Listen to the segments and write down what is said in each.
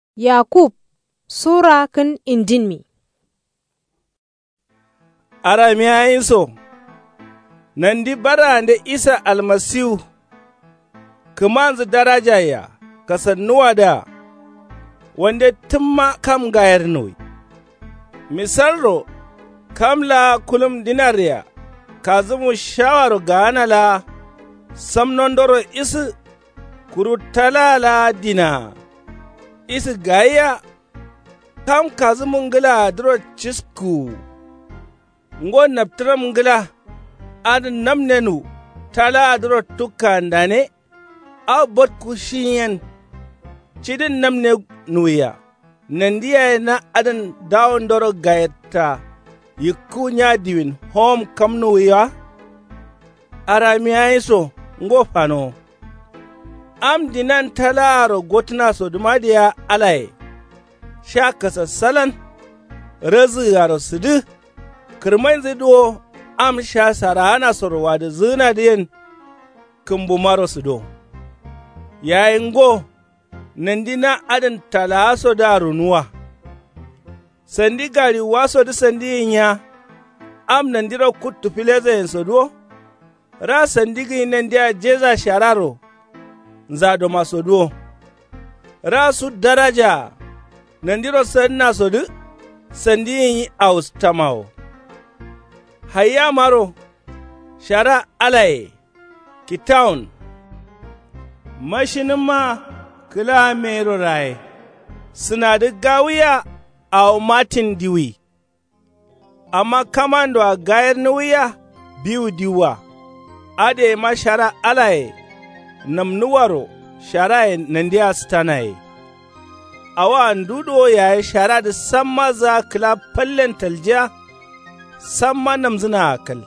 Yakub Sura kin indinmi. Aramiyayin so, nan di bara da Isa almasihu, kumanzu daraja ya, kasannuwa da wanda tumma kam gayar noi. Misalro, kamla kulum dinariya, kazumu shawaro ganala, samnondoro isu kurutalala dina. Isi gaya kam kazu mungila duro chisku ngo naptra mungila ad namnenu tala duro tukandane a bot kushiyen chidin namne nuya nandiya na adan dawon doro gayetta yikunya diwin home kam nuya aramiya so ngo fano am dinan talaro gotna so dumadiya alaye sha kasassalan razu yaro sudu kirman zido am sha sarana sorwa da zina diyan kumbu maro sudo yayin go nandina adan talaso da runuwa sandi gari waso da sandi ya am nandira kuttu fileza yin sodo ra sandi gi nandiya jeza shararo nzado masodo rasu daraja nandiro sanna sodu sandi yi austamao hayya maro shara alaye kitaun mashinin ma kila mero raye suna da gawiya a matin diwi amma kamando a gayar nuwiya biyu diwa ade ma shara alaye namnuwaro shara nandiya stanaye awa ndudo ya shara da samma za kila fallen talja samma namzina akal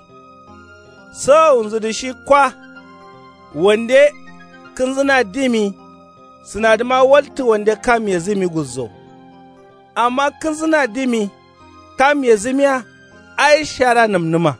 so unzu da shi kwa wande kin zina dimi suna da ma waltu wande kam ya zimi guzo amma kin zina dimi kam ya zimiya ai shara namnuma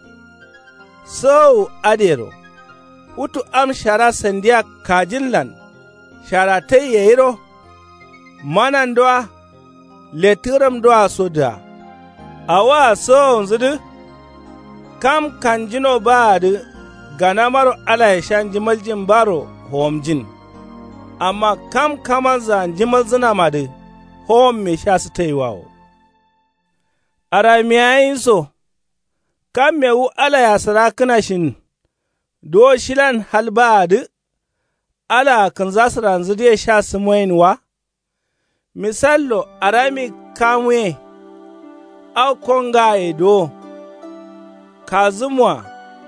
so adero utu am shara sandiya kajinlan shara ta yayiro manan doa letiram doa soda awa so nzudu kam kanjino baadu ganamaro ala shan jimaljin baro homjin amma kam kamanza jimal zina madu hom me sha su taiwawo aramiyayin so kam mewu ala ya sarakuna shin do shilan halbaadu ala kan za su ranzu da sha su moyinwa misallo arami kamwe au konga edo kazumwa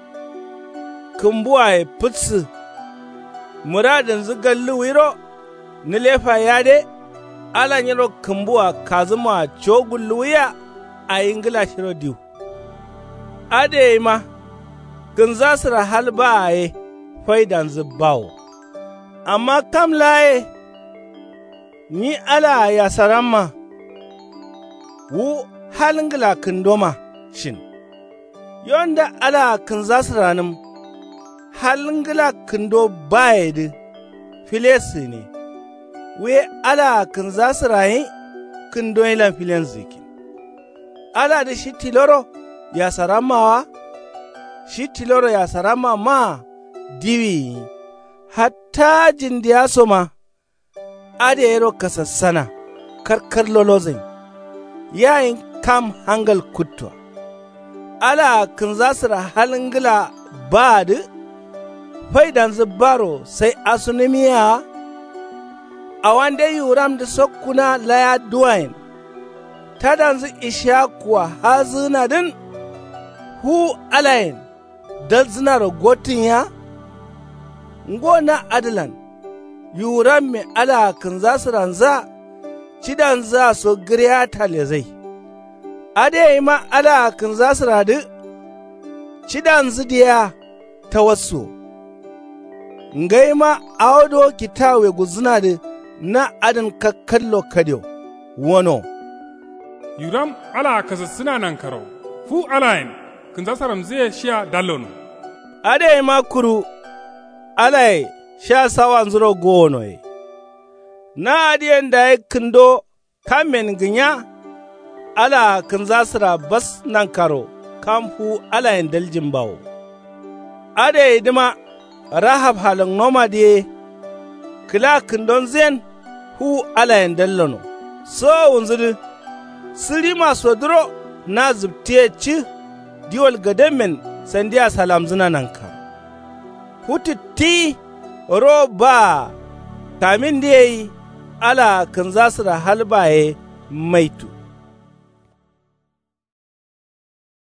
kumbuwa e putsu muradin zugallu wiro nilefa yade ala nyiro kumbuwa kazumwa chogulluya a ingila shiro diu ade ma kan za su rahal ba a faidan zubbawo amma kam laye ni ala ya saramma wu halin gila doma shin yonda ala kan za su ranin halin gila do baya da filesi ne we ala kan za su rayin do ilan filen zikin ala da shi tiloro ya sarammawa shi tiloro ya sarama ma diwi hatta jindiya soma ade yaro kasassana karkar lolozin yayin kam hangal kutwa ala kan za su halin gila ba da faidan zubbaro sai asunimiya a wanda yuram da sokkuna laya duwain ta danzu isha kuwa hazina din hu alayin dal zinar gotin ya ngona adalan yuran me ala kan za su ranza cidan za so giriya tale zai ade ma ala kan za su radu cidan zidiya ta wasu ngai ma awdo kitawe guzuna da na adan kakkallo kadyo wono yuram ala kasassuna nan karo fu alayin kan za su ramze shiya dallonu ade ma kuru alai sha sawan zuro gono na adiyan da ya kindo kamen ginya ala kin zasira bas nan karo kamfu ala yin daljin bawo. Ade idima rahab halin noma diye kila kin don zen hu ala yin dallano. So unzuri siri masu duro na zubtiye ci diwal gademen sandiya salam zina nan ka. Hututti roba kamin da yi ala kan zasira halbaye maitu.